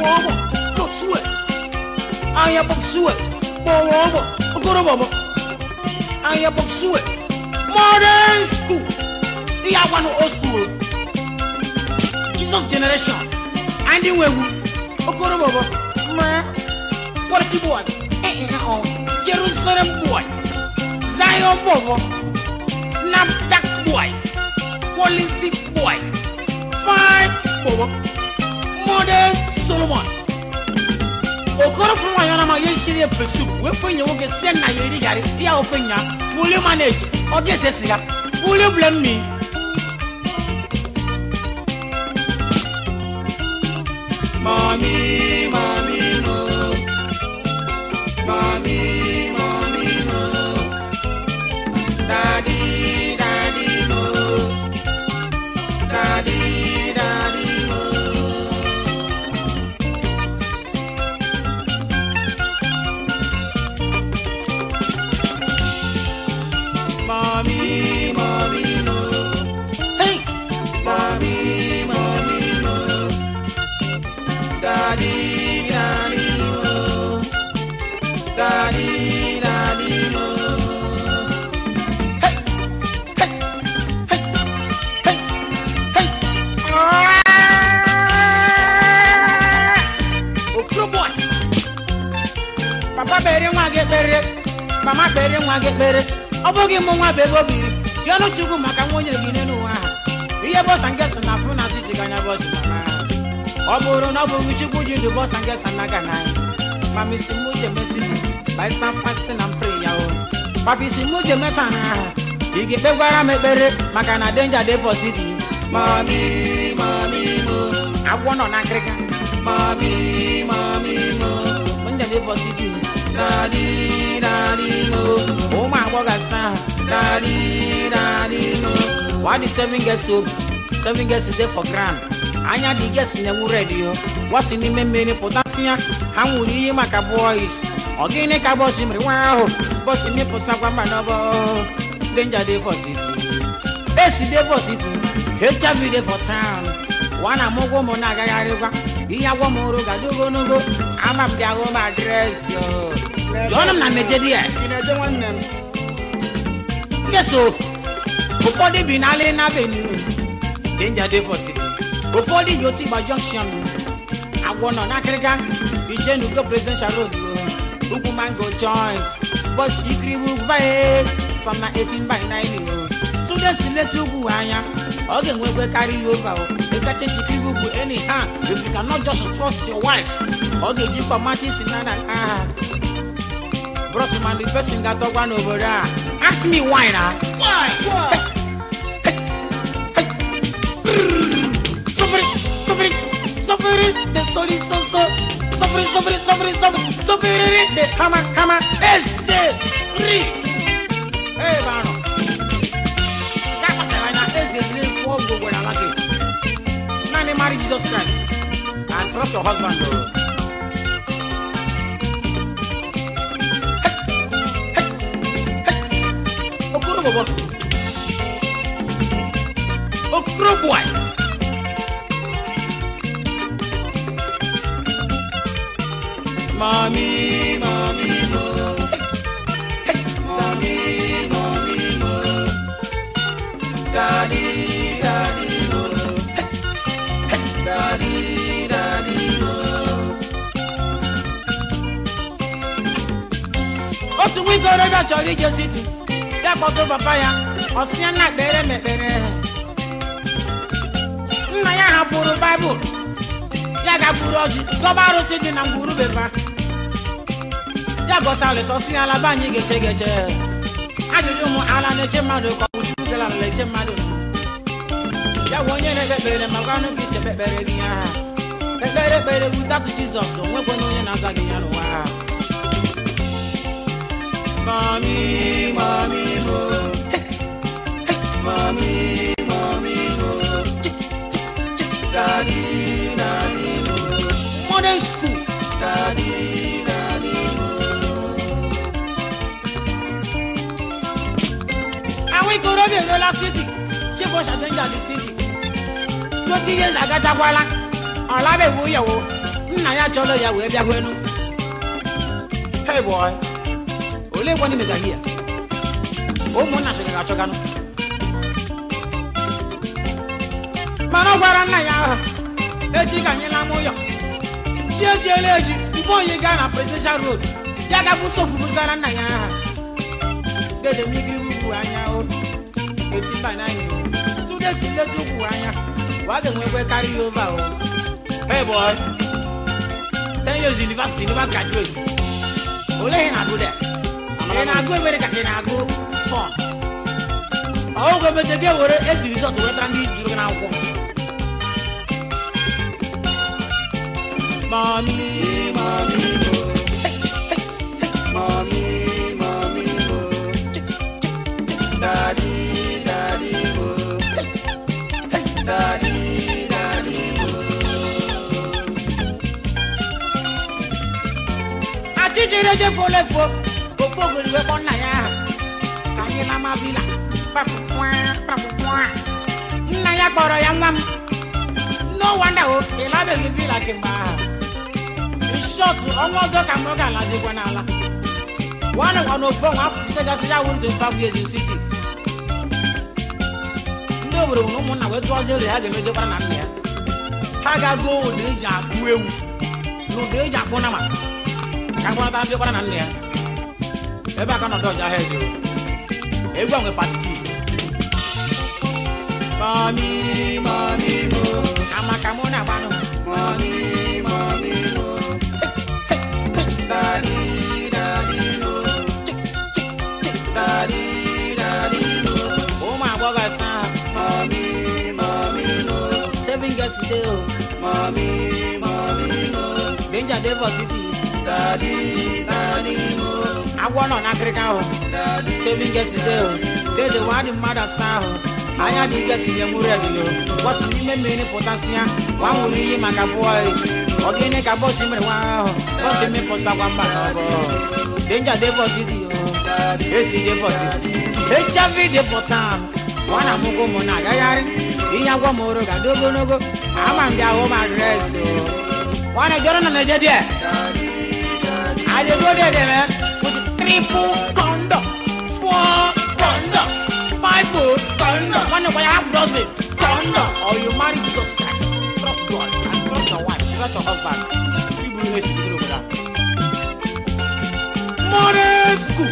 bobo, look sweat. I am book sweat. Bobo, go to bobo. I am book sweat. Modern school. The one old school. Jesus generation. And the way go to bobo. What if you boy? Jerusalem boy. Zion bobo. Napdak boy. Politics boy. Fine bobo. Modern Solomon. Okoro from Mayana, you should pursue. When you get sent, I already got it. The Alfina, will you manage? Or guess a cigar? Will you blame me? Mommy, mommy, no. Mommy, mommy, no. Daddy, daddy, no. Daddy, daddy, no. Mommy, mommy, no. Hey, mommy, mommy, no. Daddy, daddy, no. Daddy, daddy, no. Hey, hey, hey, hey, hey. Oh, good boy. Papa, better, want get better. Mama, better, want get better. Obogi mwa bebo biri yo no chugu maka nwonye gine no ha iye boss and guess na funa city ganya boss mama oboro no bo chugu jindu boss and guess na gana mami simuje message by some fasting and prayer o papi simuje metana igi begwara mekpere maka na danger dey for city mami mami mo agwono na krika mami mami mo danger dey for city daddy daddy mo oh my wagasa daddy daddy mo why the 7 girls so 7 girls dey for grand anya the girls nyamu ready yo what's in me many potassium hanwuri maka boys ogini ka boss imri wow boss ni posa kwa manobo danger dey for city AC dey for city HIV dey for town wana mogo mo na gagari kwa iya wo mo ro ga jogo nogo ama bia go ma address yo John na Nigeria ina je wannan yeso before be na le na venue danger dey for city before the Yotiba junction agwono na krika ije go presidential road ugu mango joint boss ikribu by some na 18 by 9 students let ugu anya oge nwekwe carry you over e ka change ikribu anyhow if you cannot just trust your wife oge jipa matches in na bros man the person got to one over there ask me why na why Suffer the solid so suffer the hammer este ri hey mano ya pa se na ese ri ko go na lake nani marry Jesus Christ and trust your husband though. Okro boy Mommy, mommy, mo. Hey, mommy, mommy, mo. Daddy, daddy, mo. Hey, daddy, daddy, mo. Oh, to we go to the Jolly City. Ya photo papaya. Osiana bere me bere. Na ya hapuru Bible. Ya ga buroji. Go baro sidi na nguru beba. Ya go sale sosi ala banyi geche. Ajuju mu ala neche madu ko uchu gela leche madu. Ya wonye ne bebere maganu kise bebere giya. Bebere without Jesus so we no ye na zagi ya no wa. Mommy, mommy, mo. Mommy, mommy, mo. Daddy, daddy, mo. Modern school. Daddy, daddy, mo. And we go to the city. She was attending the city. 20 years ago, Tawala. Olabe wuyo. nna ya chọrọ ya wee bịa kwenu. Hey boy, ole kwani mega here. Ụmụnna sịrị ga-achọganụ. Mana gwara nna ya ahụ, echi ka anyị na-amụ ụyọ. Si ejiela eji, mgbe onye gaa na Presidential Road, ya ga-abụ sofubuzara nna ya ahụ. Dede m igiri ugwu anya o, eti mba na anyị. Student leta ugwu anya, wa ga-enwekwe carry over o. Hey boy, 10 years university, never graduate. Ole ị na-agụ there? Ị na-agụ America ka ị na-agụ sọn. Ọgwụ emete gị were ezi resọt wetara ndị juru gị n'akwụkwọ. Mommy, mommy, mo. Mommy, mommy, mo. Daddy, daddy, mo. Daddy, daddy, mo. Achijire je folefo, ofogo iwe konna ya. Kanye na mabila. Nna ya kpọrọ ya nwa m. No wonder o, ịlabeghị bila kemgbe ahụ. Short, ọmọdé ka mọ ga alade gwa n'ala. One of afọ segasị ya wuru 25 years in city. Ndị obodo ụmụnna wee tụọzi ere ha ga-emedokwara na nna ya. Ha ga-agụ ụdị eji akpụ ewu na ụdị eji akpụ nama. Ka gwanata ndịkwara na nna ya. Ebe aka nọdụ ọja ha eji. Egwu a nwe part 2. Mommy, mommy, mo. Amaka mụ na-agbanụ. Mommy, mommy, mo. Daddy, daddy, no. Daddy, daddy, no. Oh my God, son. Mommy, mommy, no. 7 years ago. Mommy, mommy, no. Danger diversity. Daddy, daddy, no. I want on Africa. 7 years ago. They the one in mother son. I had to guess in your radio. What's the name potassium? One will be my boys. Organic abosh him. Wow. What's the name for someone? Danger diversity. Yes, diversity. HIV deportam. One amugo mona. In your more gadogo no go. I'm on their home address. One I got on the jet. I did go there with 3 condom, 4 condom, 5 foot condom. One of my half dozen condom. Or you marry Jesus Christ. Trust God and trust your wife. Trust your husband. You will raise you over that. Modern school.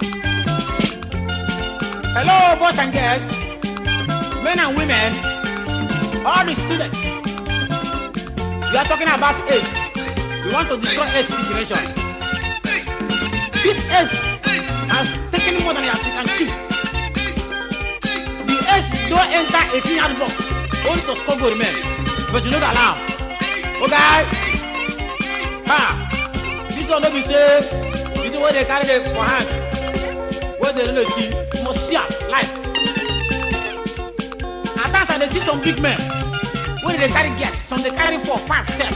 Hello, boys and girls, men and women, all the students. We are talking about AIDS. We want to destroy AIDS in this generation. This AIDS has taken more than you can chew. The AIDS don't enter 18-yard box. Only to score goal remain. But you don't allow. Okay? This one don't be say, you know what they carry them for hands. What they don't see, you must see life. At times they see some big men. When they carry gas, some they carry 4, 5, 7.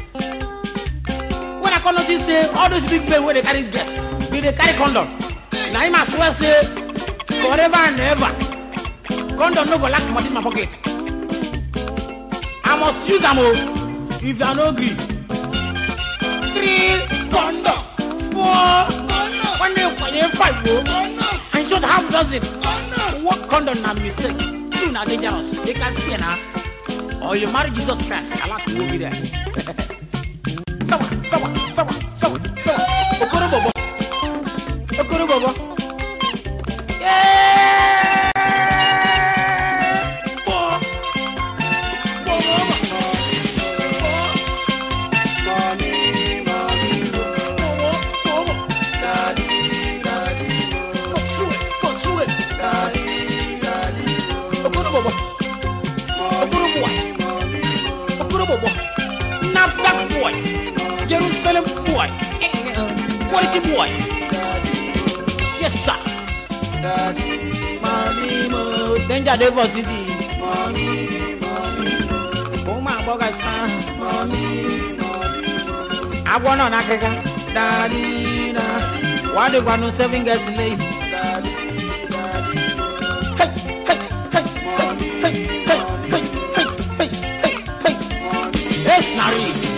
When I come notice say all those big men where they carry gas, they carry condom. Now I must swear say forever and ever, condom no go lack money in my pocket. I must use them all if you are not agree. 3 condom, 4 condom, 1 day 5 and should have dozen. What condom na mistake? You na dangerous. They can't see now. Or you marry Jesus Christ, I like to go there. Someone. Okoro Bobo. Yeah. Boy, Jerusalem boy, quality boy. Yes, sir. Daddy, mommy, mo. Danger diversity. Mommy, oh my boy, son. Mommy, I want on Africa. Daddy, why do you want to 7 guys late? Daddy, hey. Yes, Nari.